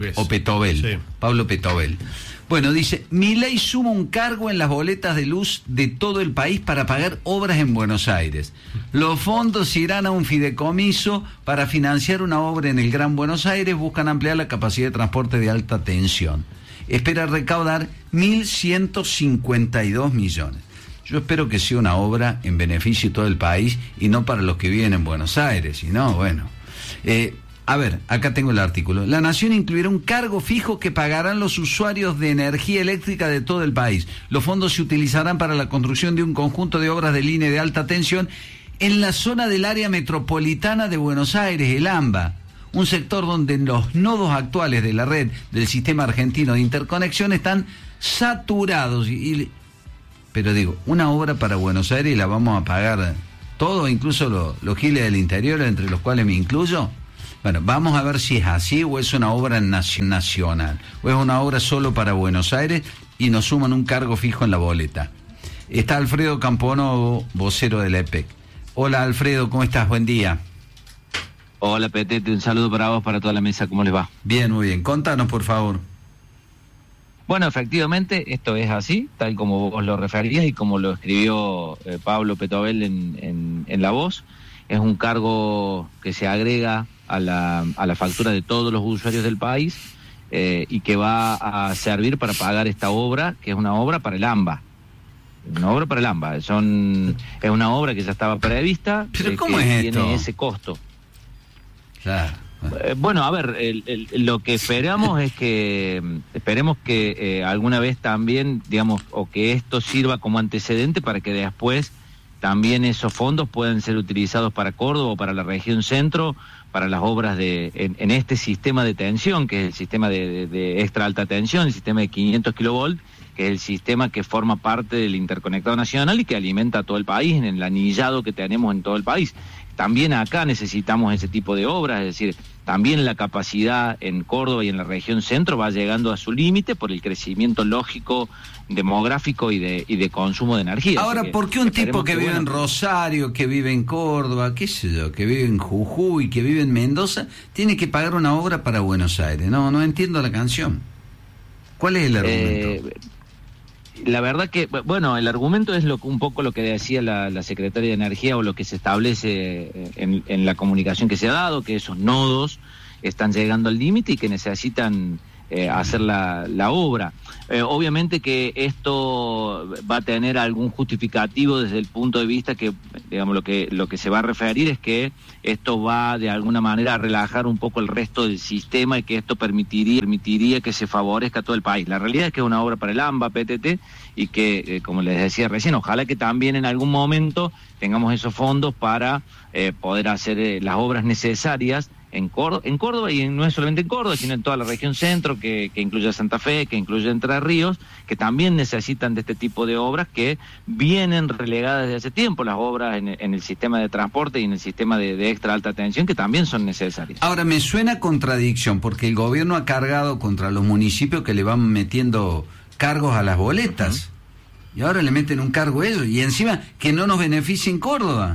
o Petovel, Sí. Pablo Petovel. Bueno, dice, Milei suma un cargo en las boletas de luz de todo el país para pagar obras en Buenos Aires. Los fondos irán a un fideicomiso para financiar una obra en el Gran Buenos Aires. Buscan ampliar la capacidad de transporte de alta tensión. Espera recaudar 1.152 millones. Yo espero que sea una obra en beneficio de todo el país y no para los que viven en Buenos Aires, sino, bueno... A ver, acá tengo el artículo. La Nación incluirá un cargo fijo que pagarán los usuarios de energía eléctrica de todo el país. Los fondos se utilizarán para la construcción de un conjunto de obras de línea de alta tensión en la zona del área metropolitana de Buenos Aires, el AMBA, un sector donde los nodos actuales de la red del sistema argentino de interconexión están saturados. Pero digo, una obra para Buenos Aires y la vamos a pagar todo, incluso los giles del interior, entre los cuales me incluyo. Bueno, vamos a ver si es así o es una obra nacional, o es una obra solo para Buenos Aires y nos suman un cargo fijo en la boleta. Está Alfredo Campono, vocero de la EPEC. Hola Alfredo, ¿cómo estás? Buen día. Hola Petete, un saludo para vos, para toda la mesa, ¿cómo les va? Bien, muy bien. Contanos, por favor. Bueno, efectivamente, esto es así, tal como vos lo referías y como lo escribió Pablo Petovel en La Voz. Es un cargo que se agrega a la factura de todos los usuarios del país y que va a servir para pagar esta obra, que es una obra para el AMBA. Una obra para el AMBA. Es una obra que ya estaba prevista. ¿Pero cómo que es tiene esto? ese costo. Claro. Bueno, a ver, lo que esperamos es que, esperemos que alguna vez también, digamos, o que esto sirva como antecedente para que después también esos fondos puedan ser utilizados para Córdoba o para la región centro, para las obras en este sistema de tensión, que es el sistema de extra alta tensión, el sistema de 500 kilovolts, que es el sistema que forma parte del interconectado nacional y que alimenta a todo el país, en el anillado que tenemos en todo el país. También acá necesitamos ese tipo de obras, es decir, también la capacidad en Córdoba y en la región centro va llegando a su límite por el crecimiento lógico, demográfico y de consumo de energía. Ahora, ¿por qué un tipo que vive en Rosario, que vive en Córdoba, qué sé yo, que vive en Jujuy, que vive en Mendoza, tiene que pagar una obra para Buenos Aires? No entiendo la canción. ¿Cuál es el argumento? La verdad que, bueno, el argumento es un poco lo que decía la Secretaria de Energía o lo que se establece en la comunicación que se ha dado, que esos nodos están llegando al límite y que necesitan hacer la obra. Obviamente que esto va a tener algún justificativo desde el punto de vista que, digamos, lo que se va a referir es que esto va de alguna manera a relajar un poco el resto del sistema y que esto permitiría que se favorezca a todo el país. La realidad es que es una obra para el AMBA, PTT, y que, como les decía recién, ojalá que también en algún momento tengamos esos fondos para poder hacer las obras necesarias en Córdoba, y no es solamente en Córdoba, sino en toda la región centro, que incluye Santa Fe, que incluye Entre Ríos, que también necesitan de este tipo de obras que vienen relegadas desde hace tiempo, las obras en el sistema de transporte y en el sistema de extra alta tensión, que también son necesarias. Ahora, me suena contradicción, porque el gobierno ha cargado contra los municipios que le van metiendo cargos a las boletas, y ahora le meten un cargo a ellos, y encima que no nos beneficie en Córdoba.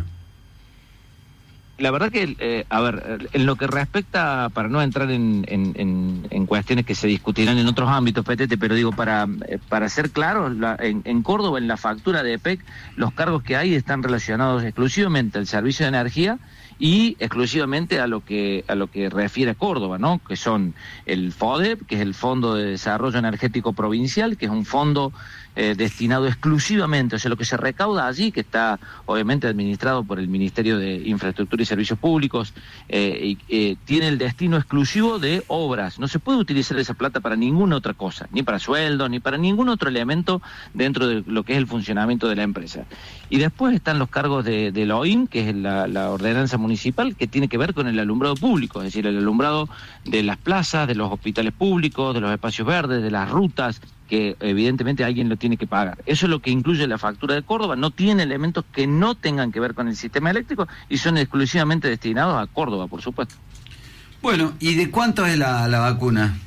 La verdad que, a ver, en lo que respecta, para no entrar en cuestiones que se discutirán en otros ámbitos, PTT, pero digo, para ser claro, en Córdoba, en la factura de EPEC, los cargos que hay están relacionados exclusivamente al servicio de energía y exclusivamente a lo que refiere a Córdoba, ¿no? Que son el FODEP, que es el Fondo de Desarrollo Energético Provincial, que es un fondo destinado exclusivamente, o sea, lo que se recauda allí, que está obviamente administrado por el Ministerio de Infraestructura y Servicios Públicos, tiene el destino exclusivo de obras. No se puede utilizar esa plata para ninguna otra cosa, ni para sueldos, ni para ningún otro elemento dentro de lo que es el funcionamiento de la empresa. Y después están los cargos de la OIM, que es la ordenanza municipal, que tiene que ver con el alumbrado público, es decir, el alumbrado de las plazas, de los hospitales públicos, de los espacios verdes, de las rutas, que evidentemente alguien lo tiene que pagar. Eso es lo que incluye la factura de Córdoba, no tiene elementos que no tengan que ver con el sistema eléctrico y son exclusivamente destinados a Córdoba, por supuesto. Bueno, ¿y de cuánto es la vacuna?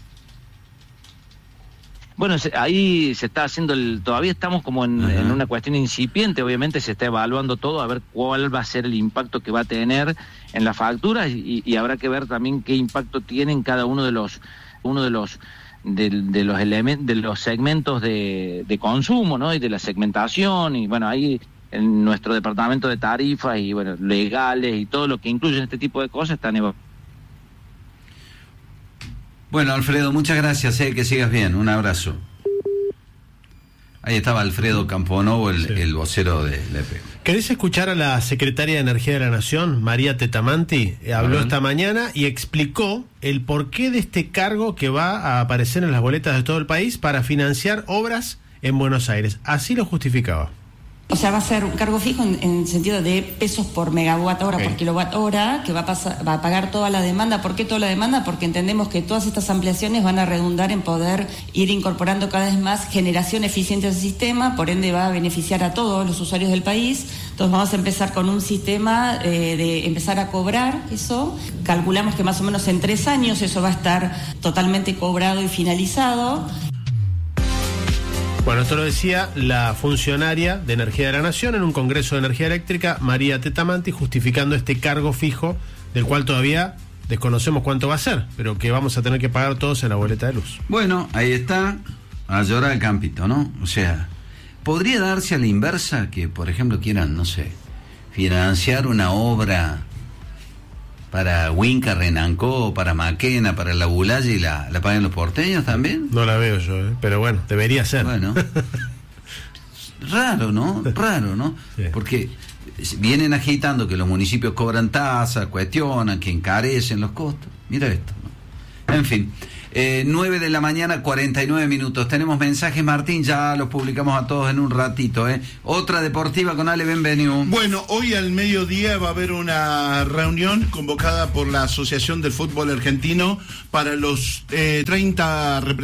Bueno, ahí se está haciendo, todavía estamos como en una cuestión incipiente, obviamente se está evaluando todo, a ver cuál va a ser el impacto que va a tener en la factura y habrá que ver también qué impacto tiene en cada uno de los uno de los elementos, de los segmentos de consumo, ¿no? Y de la segmentación, y bueno, ahí en nuestro departamento de tarifas y bueno, legales y todo lo que incluye este tipo de cosas están evaluados. Bueno, Alfredo, muchas gracias, que sigas bien, un abrazo. Ahí estaba Alfredo Camponovo, el vocero de la EPE. ¿Querés escuchar a la secretaria de Energía de la Nación, María Tetamanti? Habló esta mañana y explicó el porqué de este cargo que va a aparecer en las boletas de todo el país para financiar obras en Buenos Aires. Así lo justificaba. O sea, va a ser un cargo fijo en sentido de pesos por megawatt hora, por kilowatt hora, que va a pagar toda la demanda. ¿Por qué toda la demanda? Porque entendemos que todas estas ampliaciones van a redundar en poder ir incorporando cada vez más generación eficiente al sistema, por ende va a beneficiar a todos los usuarios del país. Entonces vamos a empezar con un sistema de empezar a cobrar eso. Calculamos que más o menos en 3 años eso va a estar totalmente cobrado y finalizado. Bueno, esto lo decía la funcionaria de Energía de la Nación en un congreso de energía eléctrica, María Tetamanti, justificando este cargo fijo, del cual todavía desconocemos cuánto va a ser, pero que vamos a tener que pagar todos en la boleta de luz. Bueno, ahí está, a llorar el campito, ¿no? O sea, podría darse a la inversa que, por ejemplo, quieran, no sé, financiar una obra para Winca, Renancó, para Maquena, para la Bulaya y la paguen los porteños también. No la veo yo, pero bueno, debería ser. Bueno, raro, ¿no? Raro, ¿no? Sí. Porque vienen agitando que los municipios cobran tasas, cuestionan, que encarecen los costos. Mira esto, ¿no? En fin, 9 de la mañana, 49 minutos. Tenemos mensajes, Martín, ya los publicamos a todos en un ratito, ¿eh? Otra deportiva con Ale Benvenu. Bueno, hoy al mediodía va a haber una reunión convocada por la Asociación del Fútbol Argentino para los 30 representantes